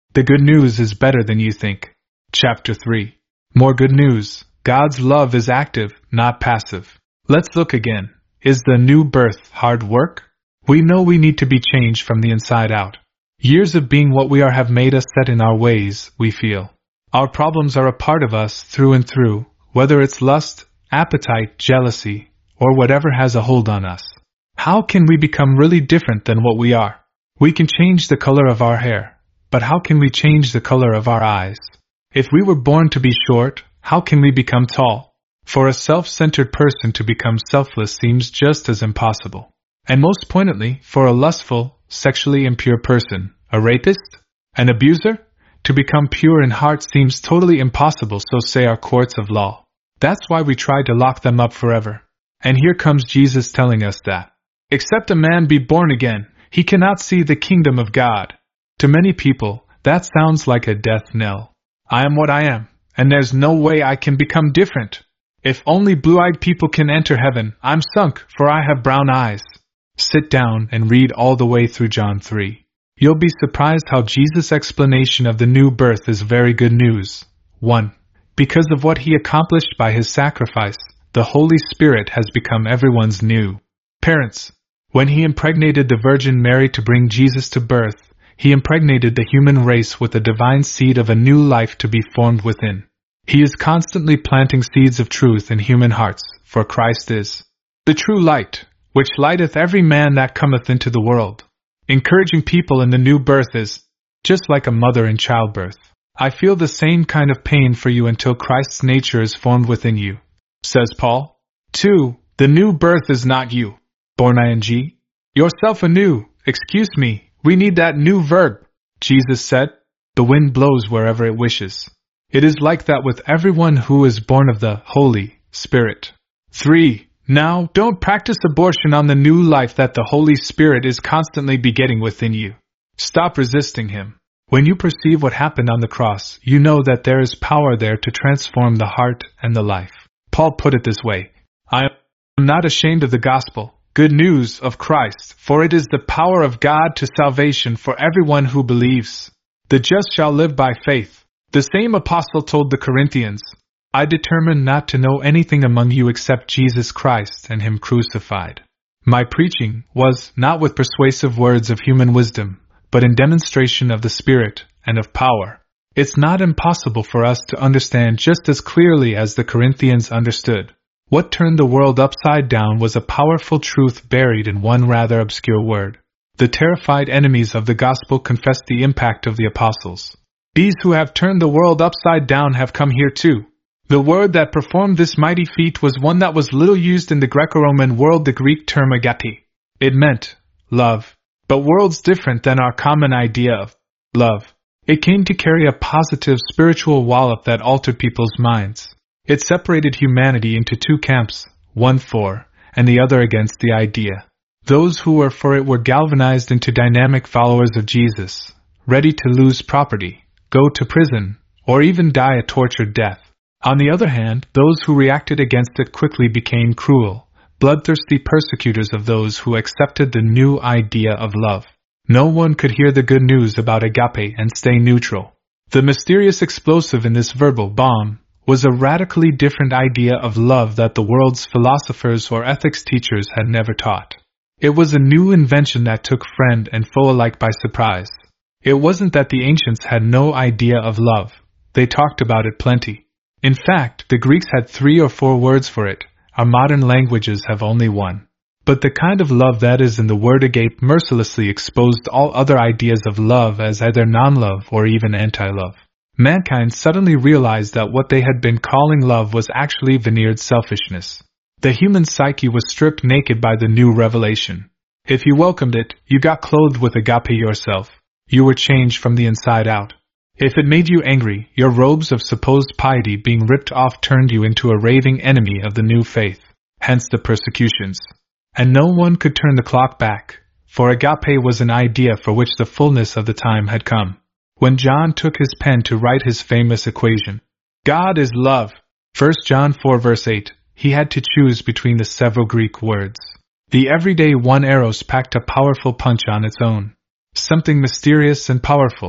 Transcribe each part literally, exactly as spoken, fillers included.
The good news is better than you think. Chapter three. More good news. God's love is active, not passive. Let's look again. Is the new birth hard work? We know we need to be changed from the inside out. Years of being what we are have made us set in our ways, we feel. Our problems are a part of us through and through, whether it's lust, appetite, jealousy, or whatever has a hold on us. How can we become really different than what we are? We can change the color of our hair, but how can we change the color of our eyes? If we were born to be short, how can we become tall? For a self-centered person to become selfless seems just as impossible. And most poignantly, for a lustful, sexually impure person, a rapist, an abuser, to become pure in heart seems totally impossible, so say our courts of law. That's why we try to lock them up forever. And here comes Jesus telling us that, except a man be born again, he cannot see the kingdom of God. To many people, that sounds like a death knell. I am what I am, and there's no way I can become different. If only blue-eyed people can enter heaven, I'm sunk, for I have brown eyes. Sit down and read all the way through John three. You'll be surprised how Jesus' explanation of the new birth is very good news. one. Because of what he accomplished by his sacrifice, the Holy Spirit has become everyone's new parents. When he impregnated the Virgin Mary to bring Jesus to birth, he impregnated the human race with the divine seed of a new life to be formed within. He is constantly planting seeds of truth in human hearts, for Christ is the true light, which lighteth every man that cometh into the world. Encouraging people in the new birth is just like a mother in childbirth. I feel the same kind of pain for you until Christ's nature is formed within you, says Paul. two. The new birth is not you, born ing, yourself anew. Excuse me, we need that new verb. Jesus said, the wind blows wherever it wishes. It is like that with everyone who is born of the Holy Spirit. three. Now, don't practice abortion on the new life that the Holy Spirit is constantly begetting within you. Stop resisting him. When you perceive what happened on the cross, you know that there is power there to transform the heart and the life. Paul put it this way, I am not ashamed of the gospel, good news of Christ, for it is the power of God to salvation for everyone who believes. The just shall live by faith. The same apostle told the Corinthians, I determined not to know anything among you except Jesus Christ and him crucified. My preaching was not with persuasive words of human wisdom, but in demonstration of the Spirit and of power. It's not impossible for us to understand just as clearly as the Corinthians understood. What turned the world upside down was a powerful truth buried in one rather obscure word. The terrified enemies of the gospel confessed the impact of the apostles. These who have turned the world upside down have come here too. The word that performed this mighty feat was one that was little used in the Greco-Roman world, the Greek term agape. It meant love, but worlds different than our common idea of love. It came to carry a positive spiritual wallop that altered people's minds. It separated humanity into two camps, one for, and the other against the idea. Those who were for it were galvanized into dynamic followers of Jesus, ready to lose property, go to prison, or even die a tortured death. On the other hand, those who reacted against it quickly became cruel, bloodthirsty persecutors of those who accepted the new idea of love. No one could hear the good news about agape and stay neutral. The mysterious explosive in this verbal bomb was a radically different idea of love that the world's philosophers or ethics teachers had never taught. It was a new invention that took friend and foe alike by surprise. It wasn't that the ancients had no idea of love. They talked about it plenty. In fact, the Greeks had three or four words for it. Our modern languages have only one. But the kind of love that is in the word agape mercilessly exposed all other ideas of love as either non-love or even anti-love. Mankind suddenly realized that what they had been calling love was actually veneered selfishness. The human psyche was stripped naked by the new revelation. If you welcomed it, you got clothed with agape yourself. You were changed from the inside out. If it made you angry, your robes of supposed piety being ripped off turned you into a raving enemy of the new faith, hence the persecutions. And no one could turn the clock back, for agape was an idea for which the fullness of the time had come. When John took his pen to write his famous equation, God is love, First John four verse eight, he had to choose between the several Greek words. The everyday one eros packed a powerful punch on its own. Something mysterious and powerful,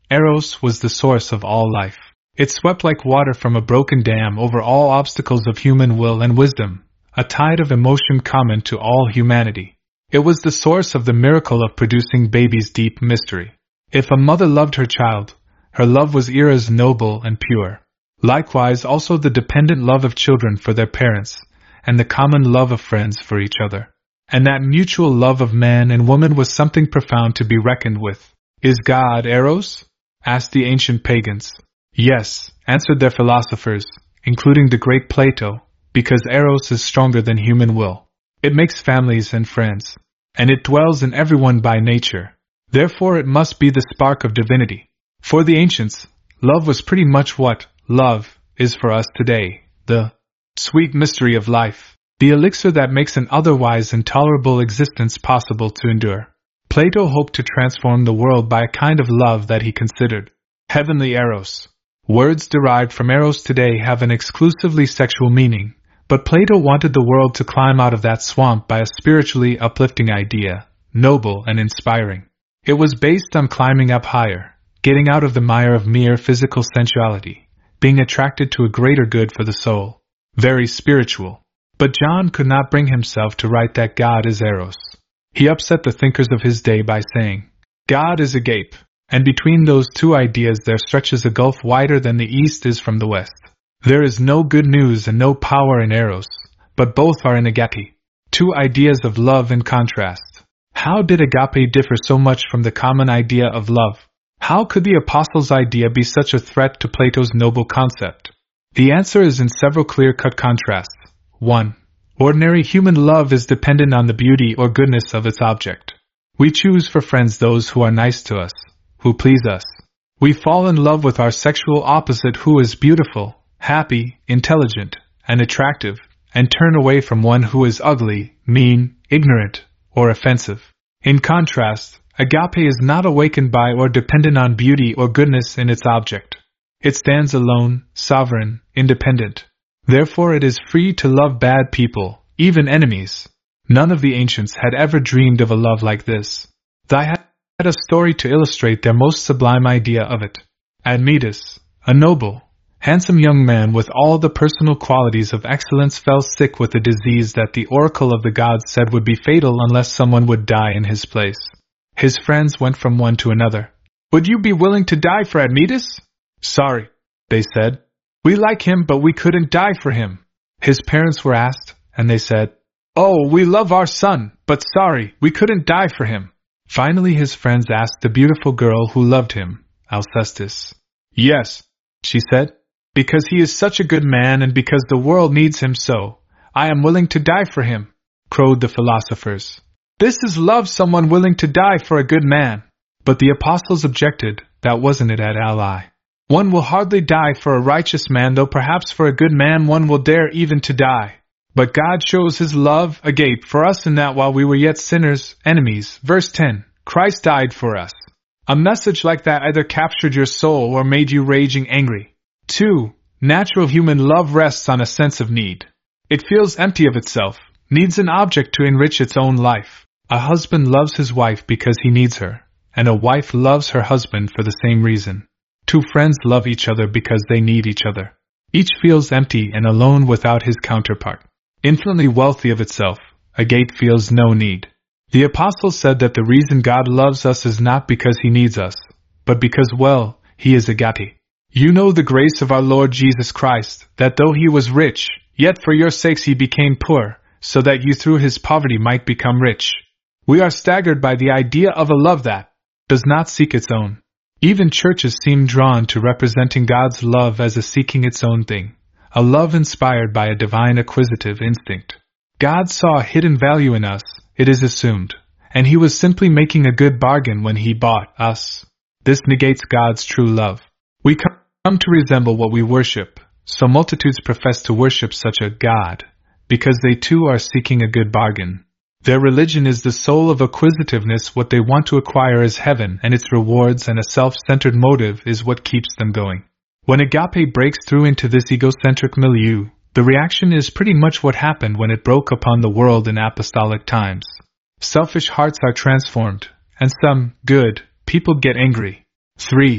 Eros was the source of all life. It swept like water from a broken dam over all obstacles of human will and wisdom, a tide of emotion common to all humanity. It was the source of the miracle of producing babies' deep mystery. If a mother loved her child, her love was Eros noble and pure. Likewise also the dependent love of children for their parents, and the common love of friends for each other. And that mutual love of man and woman was something profound to be reckoned with. Is God Eros? Asked the ancient pagans. Yes, answered their philosophers, including the great Plato, because Eros is stronger than human will. It makes families and friends, and it dwells in everyone by nature. Therefore it must be the spark of divinity. For the ancients, love was pretty much what love is for us today, the sweet mystery of life, the elixir that makes an otherwise intolerable existence possible to endure. Plato hoped to transform the world by a kind of love that he considered heavenly Eros. Words derived from Eros today have an exclusively sexual meaning, but Plato wanted the world to climb out of that swamp by a spiritually uplifting idea, noble and inspiring. It was based on climbing up higher, getting out of the mire of mere physical sensuality, being attracted to a greater good for the soul. Very spiritual. But John could not bring himself to write that God is Eros. He upset the thinkers of his day by saying, God is agape, and between those two ideas there stretches a gulf wider than the east is from the west. There is no good news and no power in Eros, but both are in agape. Two ideas of love in contrast. How did agape differ so much from the common idea of love? How could the apostles' idea be such a threat to Plato's noble concept? The answer is in several clear-cut contrasts. one. Ordinary human love is dependent on the beauty or goodness of its object. We choose for friends those who are nice to us, who please us. We fall in love with our sexual opposite who is beautiful, happy, intelligent, and attractive, and turn away from one who is ugly, mean, ignorant, or offensive. In contrast, agape is not awakened by or dependent on beauty or goodness in its object. It stands alone, sovereign, independent. Therefore it is free to love bad people, even enemies. None of the ancients had ever dreamed of a love like this. They had a story to illustrate their most sublime idea of it. Admetus, a noble, handsome young man with all the personal qualities of excellence, fell sick with a disease that the oracle of the gods said would be fatal unless someone would die in his place. His friends went from one to another. Would you be willing to die for Admetus? Sorry, they said. We like him, but we couldn't die for him. His parents were asked, and they said, Oh, we love our son, but sorry, we couldn't die for him. Finally his friends asked the beautiful girl who loved him, Alcestis. Yes, she said, because he is such a good man and because the world needs him so, I am willing to die for him, crowed the philosophers. This is love, someone willing to die for a good man. But the apostles objected, that wasn't it, ally. One will hardly die for a righteous man, though perhaps for a good man one will dare even to die. But God shows his love agape for us in that while we were yet sinners, enemies, verse ten, Christ died for us. A message like that either captured your soul or made you raging angry. two. Natural human love rests on a sense of need. It feels empty of itself, needs an object to enrich its own life. A husband loves his wife because he needs her, and a wife loves her husband for the same reason. Two friends love each other because they need each other. Each feels empty and alone without his counterpart. Infinitely wealthy of itself, agape feels no need. The apostles said that the reason God loves us is not because he needs us, but because, well, he is agape. You know the grace of our Lord Jesus Christ, that though he was rich, yet for your sakes he became poor, so that you through his poverty might become rich. We are staggered by the idea of a love that does not seek its own. Even churches seem drawn to representing God's love as a seeking its own thing, a love inspired by a divine acquisitive instinct. God saw a hidden value in us, it is assumed, and he was simply making a good bargain when he bought us. This negates God's true love. We come to resemble what we worship, so multitudes profess to worship such a God, because they too are seeking a good bargain. Their religion is the soul of acquisitiveness. What they want to acquire is heaven and its rewards, and a self-centered motive is what keeps them going. When agape breaks through into this egocentric milieu, the reaction is pretty much what happened when it broke upon the world in apostolic times. Selfish hearts are transformed, and some good people get angry. three.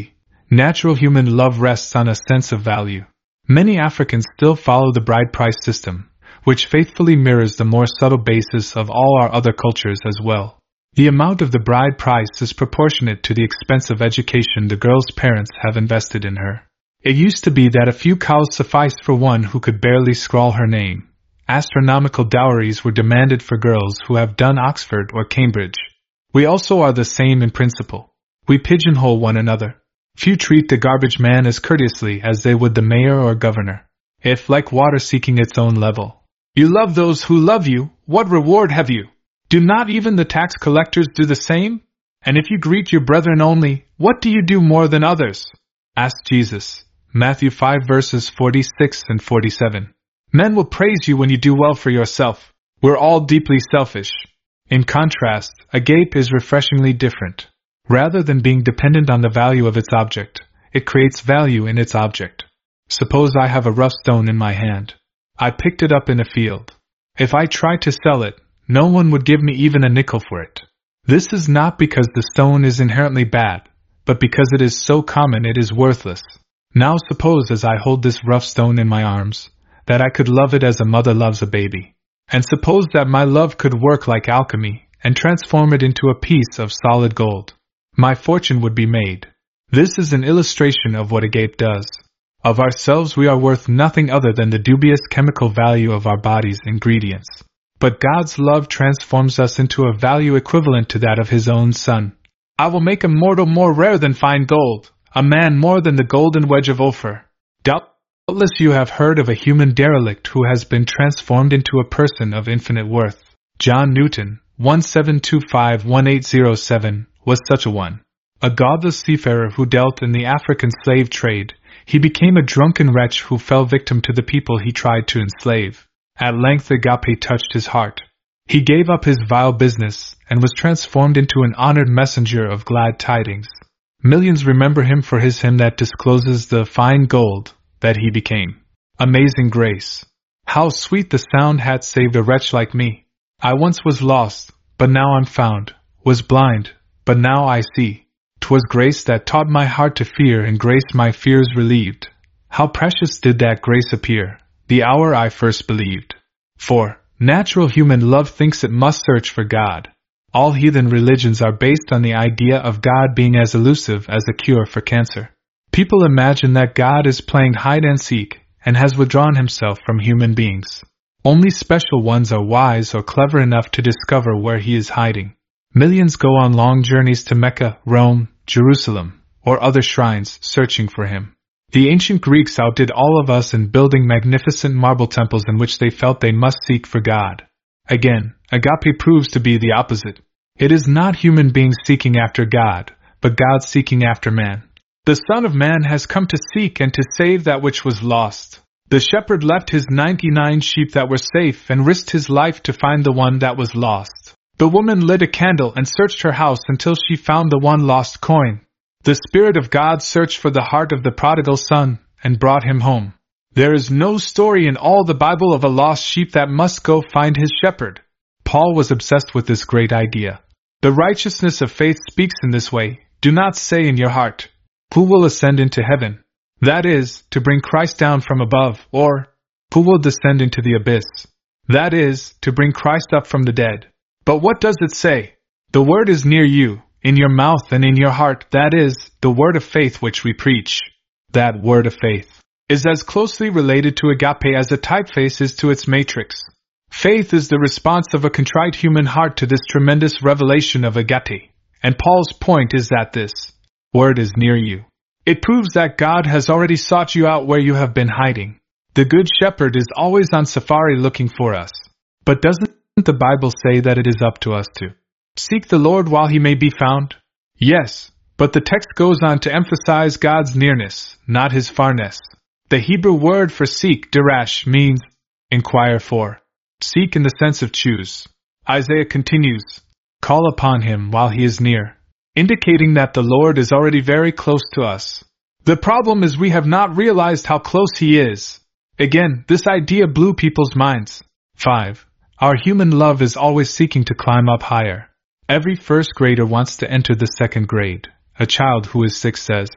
Natural human love rests on a sense of value. Many Africans still follow the bride price system, which faithfully mirrors the more subtle basis of all our other cultures as well. The amount of the bride price is proportionate to the expensive education the girl's parents have invested in her. It used to be that a few cows sufficed for one who could barely scrawl her name. Astronomical dowries were demanded for girls who have done Oxford or Cambridge. We also are the same in principle. We pigeonhole one another. Few treat the garbage man as courteously as they would the mayor or governor. If, like water seeking its own level, you love those who love you, what reward have you? Do not even the tax collectors do the same? And if you greet your brethren only, what do you do more than others? Asked Jesus. Matthew five verses forty-six and forty-seven. Men will praise you when you do well for yourself. We're all deeply selfish. In contrast, agape is refreshingly different. Rather than being dependent on the value of its object, it creates value in its object. Suppose I have a rough stone in my hand. I picked it up in a field. If I tried to sell it, no one would give me even a nickel for it. This is not because the stone is inherently bad, but because it is so common it is worthless. Now suppose as I hold this rough stone in my arms, that I could love it as a mother loves a baby. And suppose that my love could work like alchemy, and transform it into a piece of solid gold. My fortune would be made. This is an illustration of what agape does. Of ourselves we are worth nothing other than the dubious chemical value of our body's ingredients. But God's love transforms us into a value equivalent to that of His own Son. I will make a mortal more rare than fine gold, a man more than the golden wedge of Ophir. Doubtless you have heard of a human derelict who has been transformed into a person of infinite worth. John Newton, one seven two five to one eight zero seven, was such a one. A godless seafarer who dealt in the African slave trade, he became a drunken wretch who fell victim to the people he tried to enslave. At length agape touched his heart. He gave up his vile business, and was transformed into an honored messenger of glad tidings. Millions remember him for his hymn that discloses the fine gold that he became. Amazing grace! How sweet the sound hath saved a wretch like me! I once was lost, but now I'm found, was blind, but now I see. 'Twas grace that taught my heart to fear, and grace my fears relieved. How precious did that grace appear, the hour I first believed. For natural human love thinks it must search for God. All heathen religions are based on the idea of God being as elusive as a cure for cancer. People imagine that God is playing hide and seek, and has withdrawn himself from human beings. Only special ones are wise or clever enough to discover where he is hiding. Millions go on long journeys to Mecca, Rome, Jerusalem, or other shrines, searching for him. The ancient Greeks outdid all of us in building magnificent marble temples in which they felt they must seek for God. Again, agape proves to be the opposite. It is not human beings seeking after God, but God seeking after man. The Son of Man has come to seek and to save that which was lost. The shepherd left his ninety-nine sheep that were safe and risked his life to find the one that was lost. The woman lit a candle and searched her house until she found the one lost coin. The Spirit of God searched for the heart of the prodigal son and brought him home. There is no story in all the Bible of a lost sheep that must go find his shepherd. Paul was obsessed with this great idea. The righteousness of faith speaks in this way. Do not say in your heart, "Who will ascend into heaven?" That is, to bring Christ down from above, or, "Who will descend into the abyss?" That is, to bring Christ up from the dead. But what does it say? The word is near you, in your mouth and in your heart, that is, the word of faith which we preach. That word of faith is as closely related to agape as a typeface is to its matrix. Faith is the response of a contrite human heart to this tremendous revelation of agape. And Paul's point is that this word is near you. It proves that God has already sought you out where you have been hiding. The Good Shepherd is always on safari looking for us. But doesn't the Bible say that it is up to us to seek the Lord while he may be found? Yes, but the text goes on to emphasize God's nearness, not his farness. The Hebrew word for seek, darash, means inquire for. Seek in the sense of choose. Isaiah continues, call upon him while he is near, indicating that the Lord is already very close to us. The problem is we have not realized how close he is. Again, this idea blew people's minds. five. Our human love is always seeking to climb up higher. Every first grader wants to enter the second grade. A child who is six says,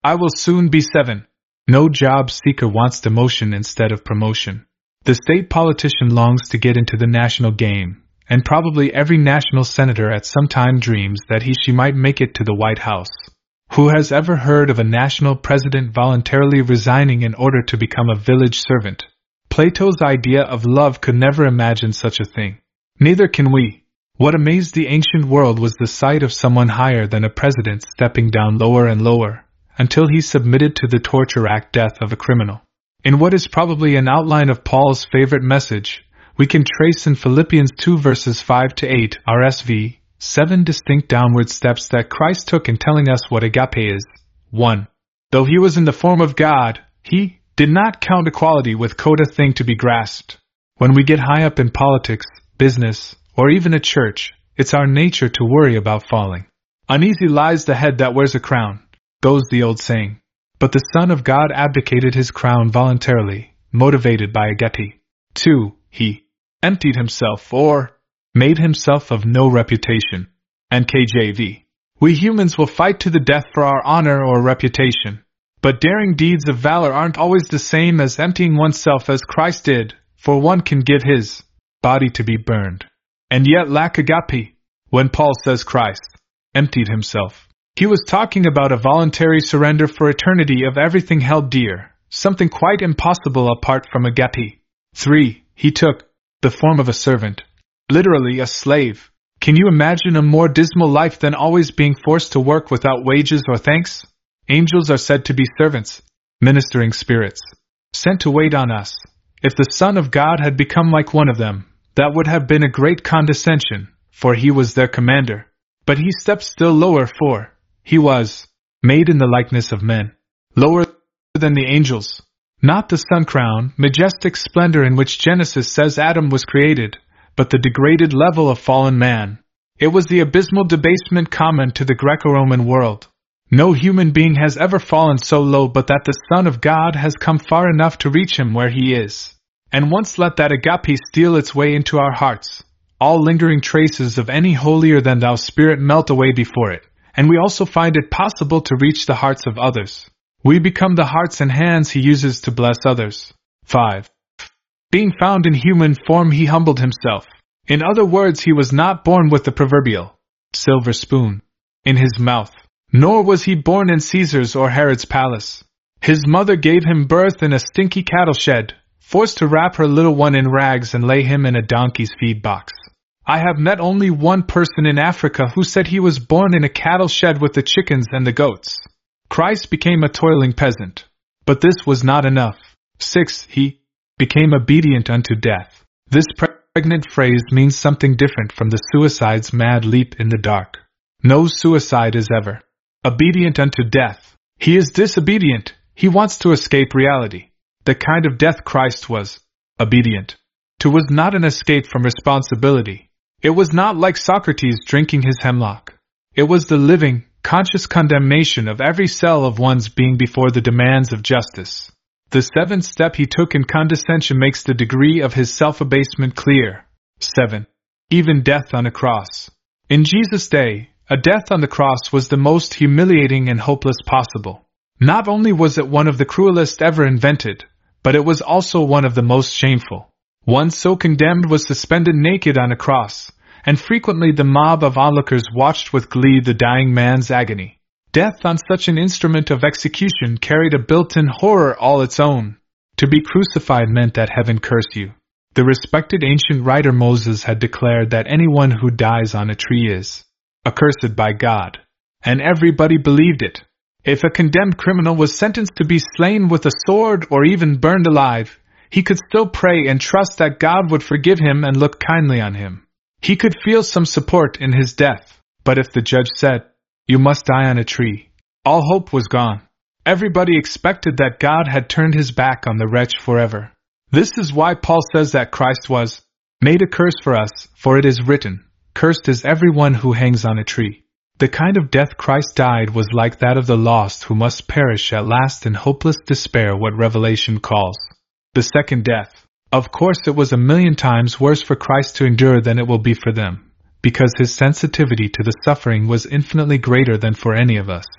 I will soon be seven. No job seeker wants demotion instead of promotion. The state politician longs to get into the national game, and probably every national senator at some time dreams that he she might make it to the White House. Who has ever heard of a national president voluntarily resigning in order to become a village servant? Plato's idea of love could never imagine such a thing. Neither can we. What amazed the ancient world was the sight of someone higher than a president stepping down lower and lower, until he submitted to the torture act death of a criminal. In what is probably an outline of Paul's favorite message, we can trace in Philippians two verses five to eight, R S V, seven distinct downward steps that Christ took in telling us what agape is. one. Though he was in the form of God, he did not count equality with God a thing to be grasped. When we get high up in politics, business, or even a church, it's our nature to worry about falling. Uneasy lies the head that wears a crown, goes the old saying. But the Son of God abdicated his crown voluntarily, motivated by agape. two. He emptied himself, or made himself of no reputation. N K J V. We humans will fight to the death for our honor or reputation. But daring deeds of valor aren't always the same as emptying oneself as Christ did, for one can give his body to be burned, and yet lack agape. When Paul says Christ emptied himself, he was talking about a voluntary surrender for eternity of everything held dear, something quite impossible apart from agape. three. He took the form of a servant, literally a slave. Can you imagine a more dismal life than always being forced to work without wages or thanks? Angels are said to be servants, ministering spirits, sent to wait on us. If the Son of God had become like one of them, that would have been a great condescension, for he was their commander. But he stepped still lower, for he was made in the likeness of men, lower than the angels. Not the sun crown, majestic splendor in which Genesis says Adam was created, but the degraded level of fallen man. It was the abysmal debasement common to the Greco-Roman world. No human being has ever fallen so low but that the Son of God has come far enough to reach him where he is. And once let that agape steal its way into our hearts, all lingering traces of any holier-than-thou spirit melt away before it, and we also find it possible to reach the hearts of others. We become the hearts and hands he uses to bless others. five. Being found in human form, he humbled himself. In other words, he was not born with the proverbial silver spoon in his mouth, nor was he born in Caesar's or Herod's palace. His mother gave him birth in a stinky cattle shed, forced to wrap her little one in rags and lay him in a donkey's feed box. I have met only one person in Africa who said he was born in a cattle shed with the chickens and the goats. Christ became a toiling peasant. But this was not enough. six. He became obedient unto death. This pregnant phrase means something different from the suicide's mad leap in the dark. No suicide is ever obedient unto death. He is disobedient. He wants to escape reality. The kind of death Christ was obedient to was not an escape from responsibility. It was not like Socrates drinking his hemlock. It was the living, conscious condemnation of every cell of one's being before the demands of justice. The seventh step he took in condescension makes the degree of his self-abasement clear. seven. Even death on a cross. In Jesus' day, a death on the cross was the most humiliating and hopeless possible. Not only was it one of the cruelest ever invented, but it was also one of the most shameful. One so condemned was suspended naked on a cross, and frequently the mob of onlookers watched with glee the dying man's agony. Death on such an instrument of execution carried a built-in horror all its own. To be crucified meant that heaven curse you. The respected ancient writer Moses had declared that anyone who dies on a tree is accursed by God, and everybody believed it. If a condemned criminal was sentenced to be slain with a sword or even burned alive, he could still pray and trust that God would forgive him and look kindly on him. He could feel some support in his death, but if the judge said, "You must die on a tree," all hope was gone. Everybody expected that God had turned his back on the wretch forever. This is why Paul says that Christ was made a curse for us, for it is written, "Cursed is everyone who hangs on a tree." The kind of death Christ died was like that of the lost who must perish at last in hopeless despair, what Revelation calls the second death. Of course, it was a million times worse for Christ to endure than it will be for them, because his sensitivity to the suffering was infinitely greater than for any of us.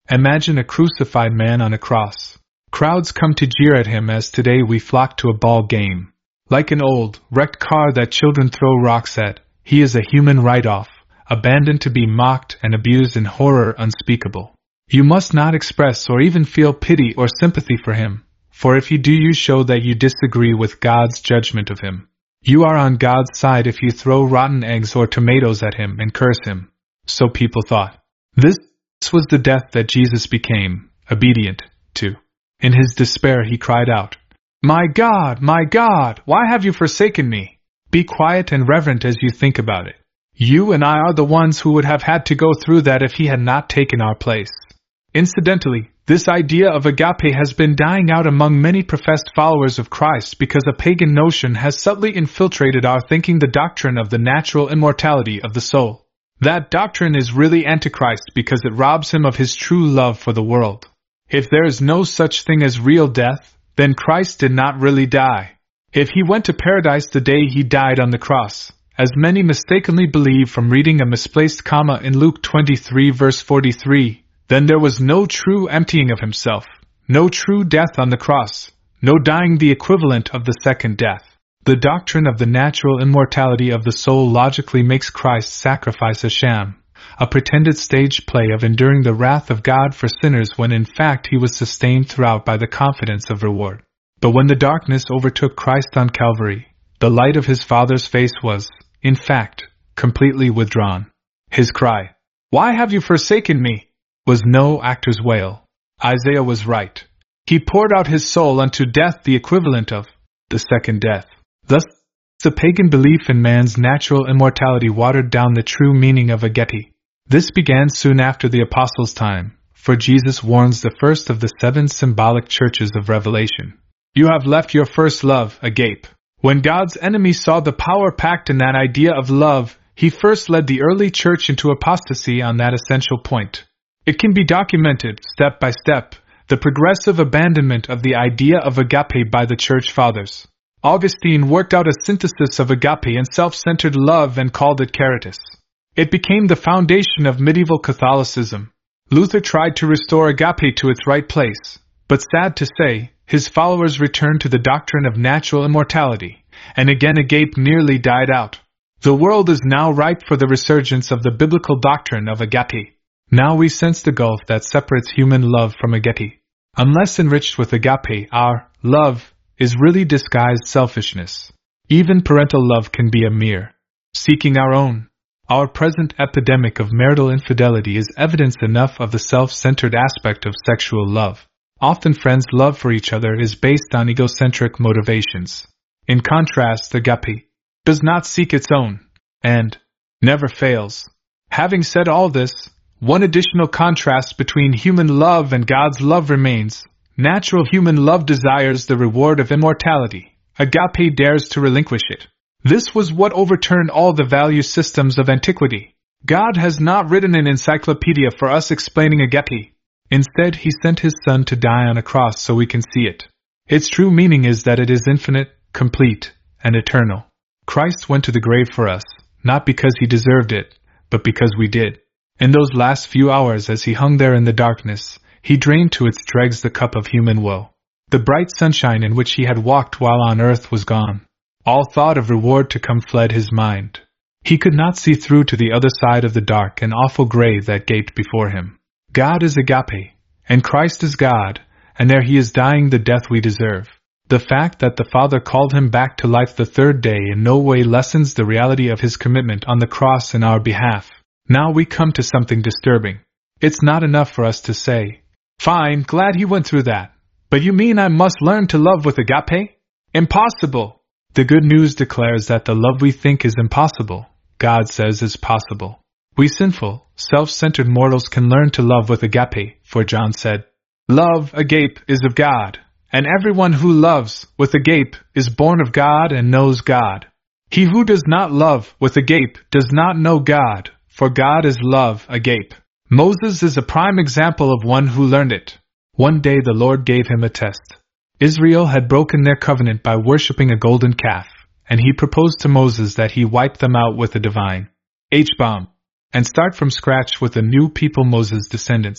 Imagine a crucified man on a cross. Crowds come to jeer at him as today we flock to a ball game. Like an old, wrecked car that children throw rocks at, he is a human write-off, abandoned to be mocked and abused in horror unspeakable. You must not express or even feel pity or sympathy for him, for if you do you show that you disagree with God's judgment of him. You are on God's side if you throw rotten eggs or tomatoes at him and curse him. So people thought. This was the death that Jesus became obedient to. In his despair he cried out, "My God, my God, why have you forsaken me?" Be quiet and reverent as you think about it. You and I are the ones who would have had to go through that if he had not taken our place. Incidentally, this idea of agape has been dying out among many professed followers of Christ because a pagan notion has subtly infiltrated our thinking, the doctrine of the natural immortality of the soul. That doctrine is really antichrist because it robs him of his true love for the world. If there is no such thing as real death, then Christ did not really die. If he went to paradise the day he died on the cross, as many mistakenly believe from reading a misplaced comma in Luke twenty-three verse forty-three, then there was no true emptying of himself, no true death on the cross, no dying the equivalent of the second death. The doctrine of the natural immortality of the soul logically makes Christ's sacrifice a sham, a pretended stage play of enduring the wrath of God for sinners when in fact he was sustained throughout by the confidence of reward. But when the darkness overtook Christ on Calvary, the light of his Father's face was, in fact, completely withdrawn. His cry, "Why have you forsaken me?" was no actor's wail. Isaiah was right. He poured out his soul unto death, the equivalent of the second death. Thus, the pagan belief in man's natural immortality watered down the true meaning of agape. This began soon after the Apostles' time, for Jesus warns the first of the seven symbolic churches of Revelation. You have left your first love, agape. When God's enemies saw the power packed in that idea of love, he first led the early church into apostasy on that essential point. It can be documented, step by step, the progressive abandonment of the idea of agape by the church fathers. Augustine worked out a synthesis of agape and self-centered love and called it caritas. It became the foundation of medieval Catholicism. Luther tried to restore agape to its right place, but sad to say, his followers returned to the doctrine of natural immortality, and again agape nearly died out. The world is now ripe for the resurgence of the biblical doctrine of agape. Now we sense the gulf that separates human love from agape. Unless enriched with agape, our love is really disguised selfishness. Even parental love can be a mere seeking our own. Our present epidemic of marital infidelity is evidence enough of the self-centered aspect of sexual love. Often friends' love for each other is based on egocentric motivations. In contrast, agape does not seek its own, and never fails. Having said all this, one additional contrast between human love and God's love remains. Natural human love desires the reward of immortality. Agape dares to relinquish it. This was what overturned all the value systems of antiquity. God has not written an encyclopedia for us explaining agape. Instead, he sent his Son to die on a cross so we can see it. Its true meaning is that it is infinite, complete, and eternal. Christ went to the grave for us, not because he deserved it, but because we did. In those last few hours as he hung there in the darkness, he drained to its dregs the cup of human woe. The bright sunshine in which he had walked while on earth was gone. All thought of reward to come fled his mind. He could not see through to the other side of the dark and awful grave that gaped before him. God is agape, and Christ is God, and there he is dying the death we deserve. The fact that the Father called him back to life the third day in no way lessens the reality of his commitment on the cross in our behalf. Now we come to something disturbing. It's not enough for us to say, "Fine, glad he went through that. But you mean I must learn to love with agape? Impossible!" The good news declares that the love we think is impossible, God says is possible. We sinful, self-centered mortals can learn to love with agape, for John said, "Love, agape, is of God, and everyone who loves with agape is born of God and knows God. He who does not love with agape does not know God, for God is love, agape." Moses is a prime example of one who learned it. One day the Lord gave him a test. Israel had broken their covenant by worshipping a golden calf, and he proposed to Moses that he wipe them out with a divine H-bomb, and start from scratch with a new people, Moses' descendants.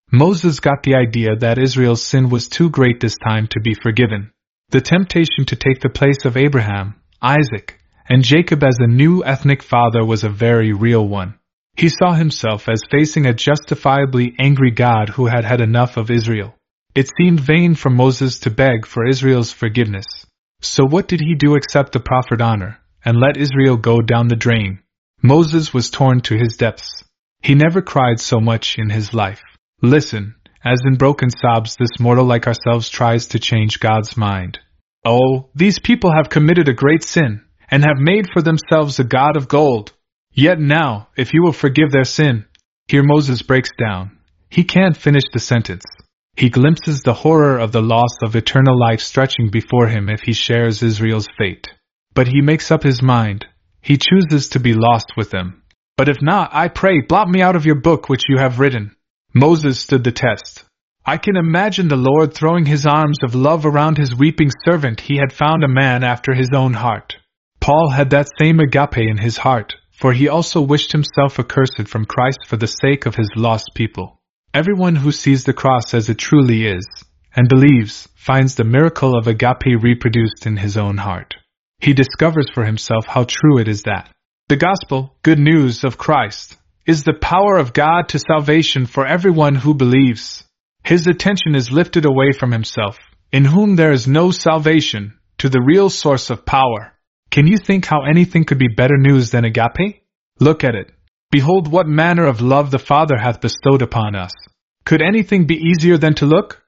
Moses got the idea that Israel's sin was too great this time to be forgiven. The temptation to take the place of Abraham, Isaac, and Jacob as a new ethnic father was a very real one. He saw himself as facing a justifiably angry God who had had enough of Israel. It seemed vain for Moses to beg for Israel's forgiveness. So what did he do except the proffered honor, and let Israel go down the drain? Moses was torn to his depths. He never cried so much in his life. Listen, as in broken sobs this mortal like ourselves tries to change God's mind. Oh, these people have committed a great sin, and have made for themselves a god of gold. Yet now, if you will forgive their sin... Here Moses breaks down. He can't finish the sentence. He glimpses the horror of the loss of eternal life stretching before him if he shares Israel's fate. But he makes up his mind. He chooses to be lost with them. But if not, I pray, blot me out of your book which you have written. Moses stood the test. I can imagine the Lord throwing his arms of love around his weeping servant. He had found a man after his own heart. Paul had that same agape in his heart, for he also wished himself accursed from Christ for the sake of his lost people. Everyone who sees the cross as it truly is, and believes, finds the miracle of agape reproduced in his own heart. He discovers for himself how true it is that the gospel, good news of Christ, is the power of God to salvation for everyone who believes. His attention is lifted away from himself, in whom there is no salvation, to the real source of power. Can you think how anything could be better news than agape? Look at it. Behold what manner of love the Father hath bestowed upon us. Could anything be easier than to look?